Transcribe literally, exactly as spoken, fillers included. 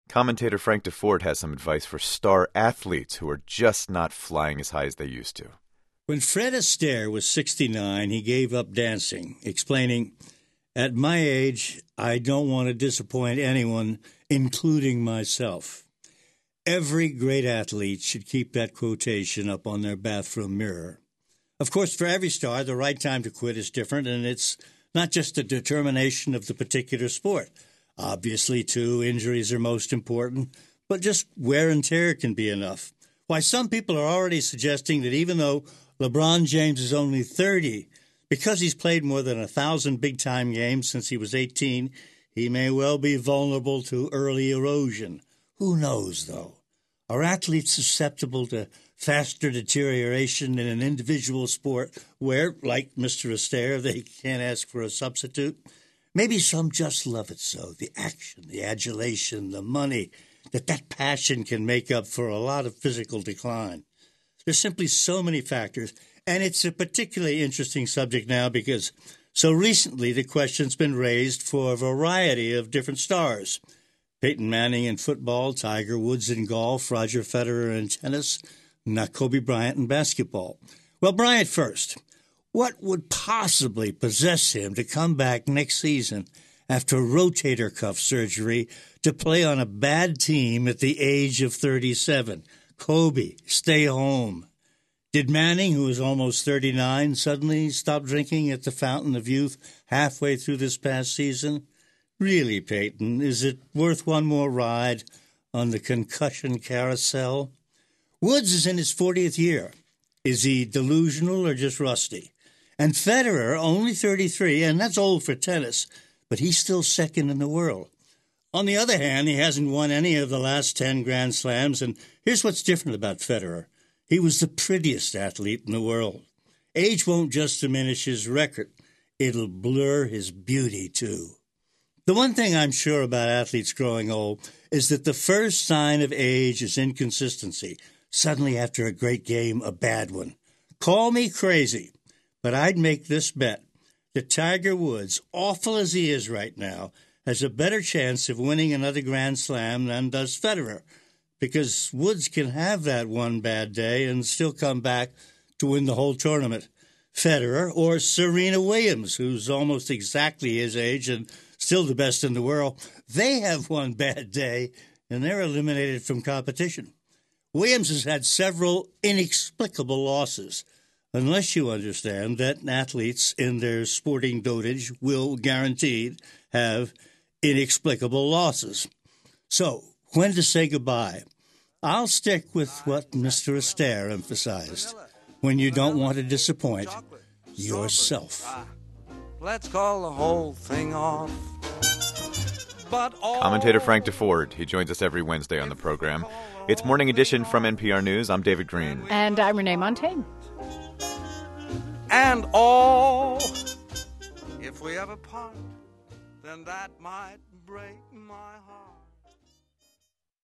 Commentator Frank DeFord has some advice for star athletes who are just not flying as high as they used to. When Fred Astaire was sixty-nine, he gave up dancing, explaining, "At my age, I don't want to disappoint anyone, including myself." Every great athlete should keep that quotation up on their bathroom mirror. Of course, for every star, the right time to quit is different, and it's not just a determination of the particular sport. Obviously, too, injuries are most important, but just wear and tear can be enough. Why, some people are already suggesting that even though LeBron James is only thirty, because he's played more than a thousand big-time games since he was eighteen, he may well be vulnerable to early erosion. Who knows, though? Are athletes susceptible to faster deterioration in an individual sport where, like Mister Astaire, they can't ask for a substitute? Maybe some just love it so, the action, the adulation, the money, that that passion can make up for a lot of physical decline. There's simply so many factors, and it's a particularly interesting subject now because so recently the question's been raised for a variety of different stars. Peyton Manning in football, Tiger Woods in golf, Roger Federer in tennis, not Kobe Bryant in basketball. Well, Bryant first. What would possibly possess him to come back next season after rotator cuff surgery to play on a bad team at the age of thirty-seven? Kobe, stay home. Did Manning, who is almost thirty-nine, suddenly stop drinking at the Fountain of Youth halfway through this past season? Really, Peyton, is it worth one more ride on the concussion carousel? Woods is in his fortieth year. Is he delusional or just rusty? And Federer, only thirty-three, and that's old for tennis, but he's still second in the world. On the other hand, he hasn't won any of the last ten Grand Slams, and here's what's different about Federer. He was the prettiest athlete in the world. Age won't just diminish his record. It'll blur his beauty, too. The one thing I'm sure about athletes growing old is that the first sign of age is inconsistency. Suddenly, after a great game, a bad one. Call me crazy, but I'd make this bet that Tiger Woods, awful as he is right now, has a better chance of winning another Grand Slam than does Federer, because Woods can have that one bad day and still come back to win the whole tournament. Federer or Serena Williams, who's almost exactly his age and still the best in the world, they have one bad day and they're eliminated from competition. Williams has had several inexplicable losses, unless you understand that athletes in their sporting dotage will guaranteed have inexplicable losses. So, when to say goodbye? I'll stick with what Mister Astaire emphasized. When you don't want to disappoint yourself. Let's call the whole thing off. But all Commentator Frank DeFord. He joins us every Wednesday on the program. It's Morning Edition from N P R News. I'm David Green. And I'm Renee Montaigne. And all, if we ever part, then that might break my heart.